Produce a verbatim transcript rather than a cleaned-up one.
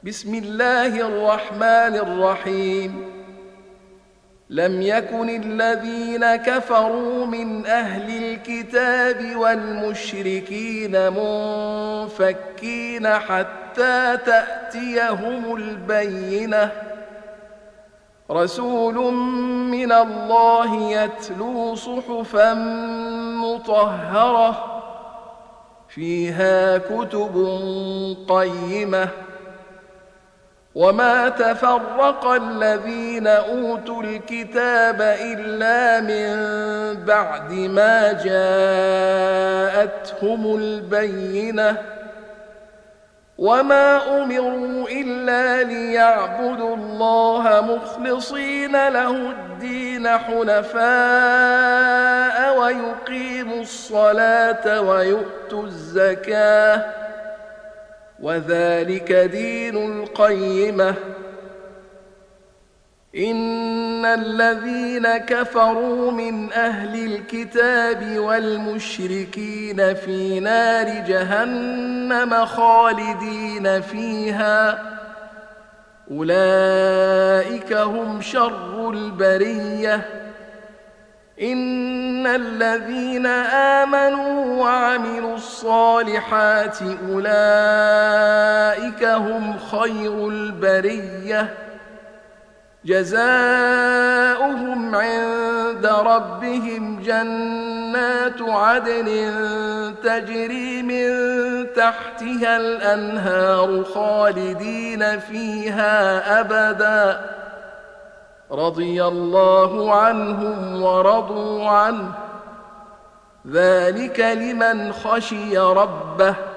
بسم الله الرحمن الرحيم لم يكن الذين كفروا من أهل الكتاب والمشركين منفكين حتى تأتيهم البينة رسول من الله يتلو صحفا مطهرة فيها كتب قيمة وما تفرق الذين أوتوا الكتاب إلا من بعد ما جاءتهم البينة وما أمروا إلا ليعبدوا الله مخلصين له الدين حنفاء ويقيموا الصلاة ويؤتوا الزكاة وذلك دين القيمة إن الذين كفروا من أهل الكتاب والمشركين في نار جهنم خالدين فيها أولئك هم شر البرية إن الذين آمنوا وعملوا الصالحات أولئك هم خير البرية جزاؤهم عند ربهم جنات عدن تجري من تحتها الأنهار خالدين فيها أبدا رضي الله عنهم ورضوا عنه ذلك لمن خشي ربه